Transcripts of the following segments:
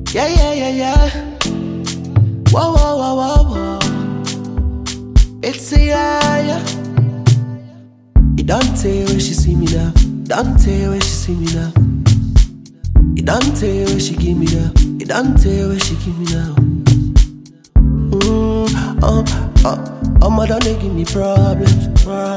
Yeah, yeah, yeah, yeah. Whoa, whoa, whoa, whoa, whoa. It's a yeah, yeah. It don't tell when she see me now. Don't tell when she see me now. It don't tell when she give me now. It don't tell when she give me now. Mother, they give me problems.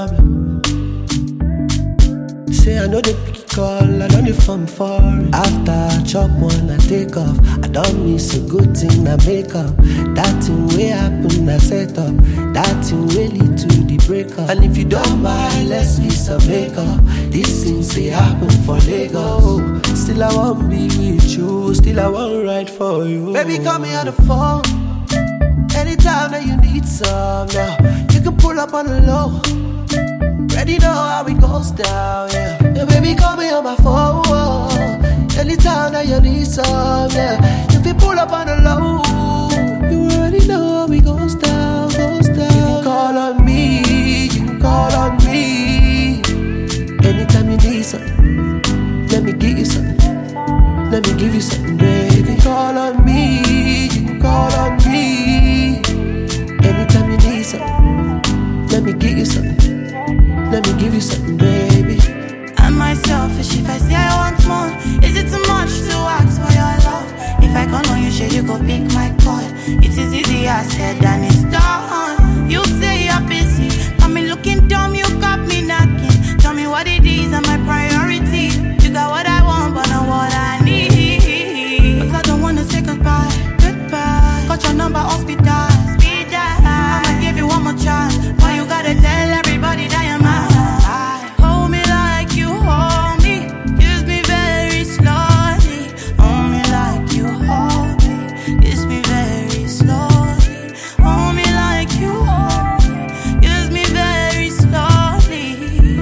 Say I know they pick it call, I don't need fun for it. After I chop one, I take off. I don't miss a good thing, I make up. That thing will happen, I set up. That thing will lead to the breakup. And if you don't mind, let's be some makeup. These things they happen for Lagos. Still I won't be with you, still I won't ride for you. Baby, call me on the phone anytime that you need some. Now you can pull up on the low. Ready know how it goes down, yeah. Yeah, baby, call me on my phone anytime that you need some, yeah. If you pull up on the low, you already know how it goes down, goes down. You can call on me, you can call on me anytime you need something. Let me give you something. Let me give you something, baby. You can call on me, you can call on me anytime you need something. Let me give you something. Let me give you something, baby. Am I selfish if I say I want more? Is it too much to ask for your love? If I call on you, sure you go pick my call. It is easier said than it's done. You say you're busy, got me looking dumb, you got me knocking. Tell me what it is and my priority. You got what I want, but not what I need. But I don't wanna say goodbye. Got your number on speed dial. I'ma give you one more chance. Why you gotta tell everybody that you're mine? Hold me like you hold me. Kiss me very slowly. Hold me like you hold me. Kiss me very slowly. Hold me like you hold me. Kiss me very slowly.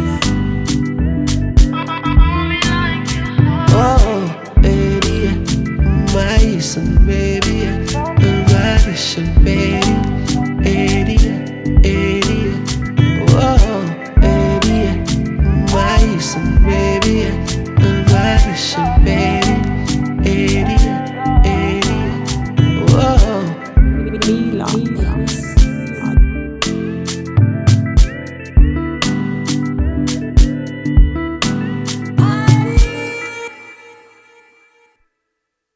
Hold me like you hold me. Oh, baby, my son, baby, my son, baby. Milan.